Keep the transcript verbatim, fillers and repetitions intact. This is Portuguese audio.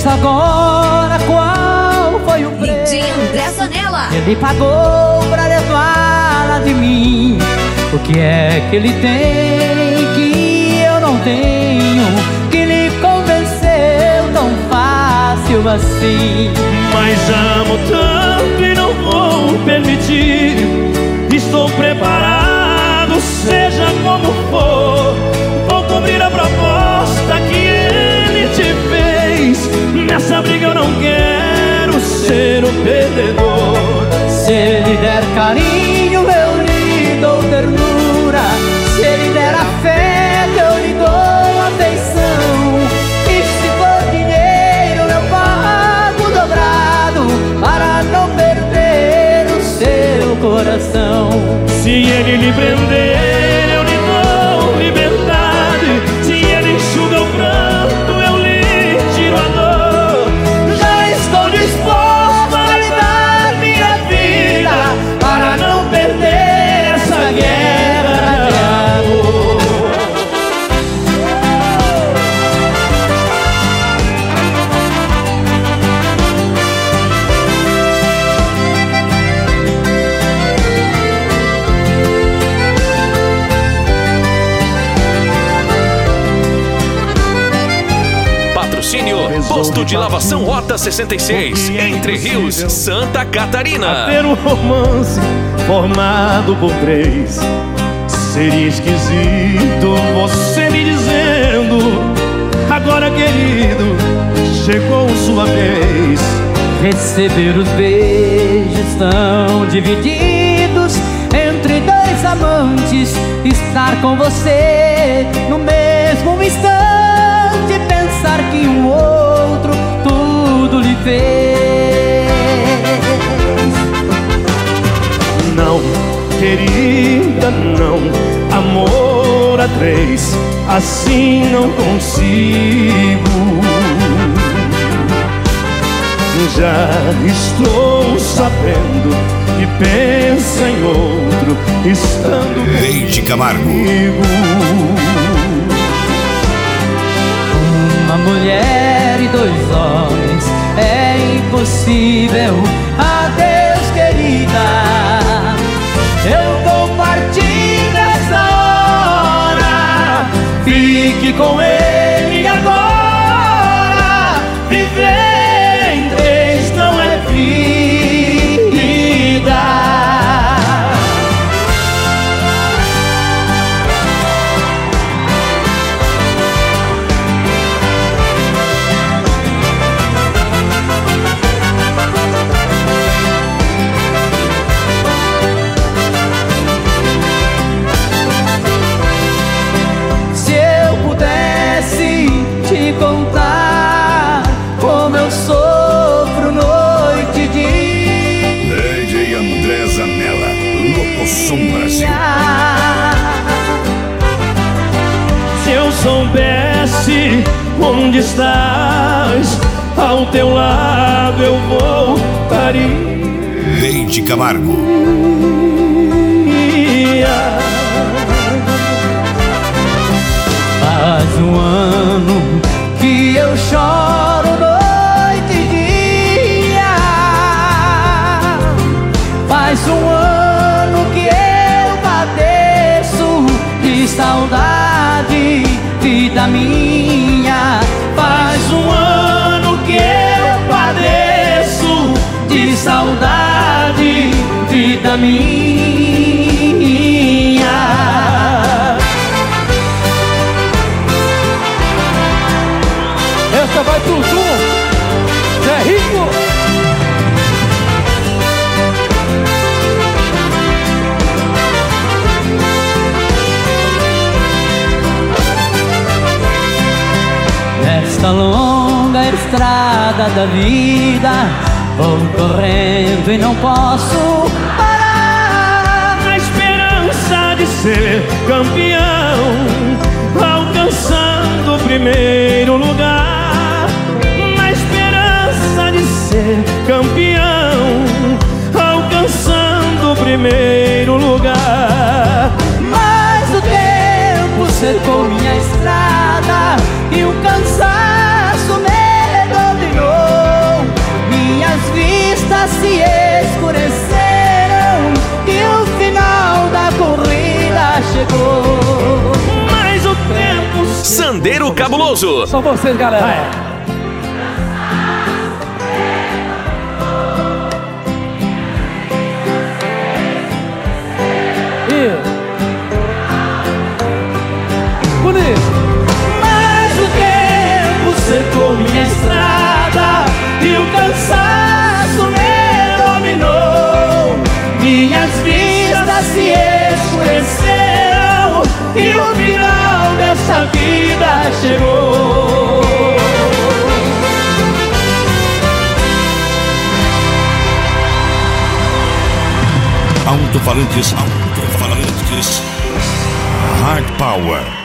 diz agora qual foi o preço D J André Zanella. ele pagou pra levá-la de mim. O que é que ele tem que eu não tenho, que lhe convenceu tão fácil assim? Mas amo tanto e não vou permitir. Estou preparado, seja como for. Vou cumprir a proposta que ele te fez. Nessa briga eu não quero ser o perdedor. Se ele der carinho, eu lhe dou ternura. Se ele der afeto, eu lhe dou atenção. E se for dinheiro, eu pago dobrado, para não perder o seu coração. Se ele lhe prender, eu lhe dou liberdade. Se ele enxuga o pranto, eu lhe tiro a dor. Já estou disposto a lhe dar minha vida, para não perder essa guerra de amor. Posto de lavação Horta sessenta e seis, Entre Rios, Santa Catarina. Ter um romance formado por três. Seria esquisito você me dizendo: agora, querido, chegou sua vez. Receber os beijos tão divididos entre dois amantes, estar com você no mesmo instante, pensar que um outro tudo lhe fez. Não, querida, não. Amor a três, assim não consigo. Já estou sabendo que pensa em outro, estando Leite Camargo. comigo. Uma mulher e dois homens é impossível. Adeus, querida, eu vou partir nessa hora. Fique com ele agora. Viver em três não é vida. Contar como eu sofro noite e dia. D J André Zanella, Locoção Brasil. Se eu soubesse onde estás, ao teu lado eu voltaria. Leite Camargo. Faz um ano que eu choro noite e dia. Faz um ano que eu padeço de saudade, vida minha. Faz um ano que eu padeço de saudade, vida minha. Essa vai pro Zoom, Zé Rico. Nesta longa estrada da vida, vou correndo e não posso parar. Na esperança de ser campeão, alcançando o primeiro lugar. Na esperança de ser campeão, alcançando o primeiro lugar. Mas o tempo cercou minha estrada e o cansaço me dominou. Pandeiro Cabuloso. São vocês, galera. Vai. Bonito. Mas o tempo secou minha estrada e o cansaço me dominou. Minhas vistas se escureceram e o final dessa vida chegou. Alto-falantes, alto-falantes. Hard Power.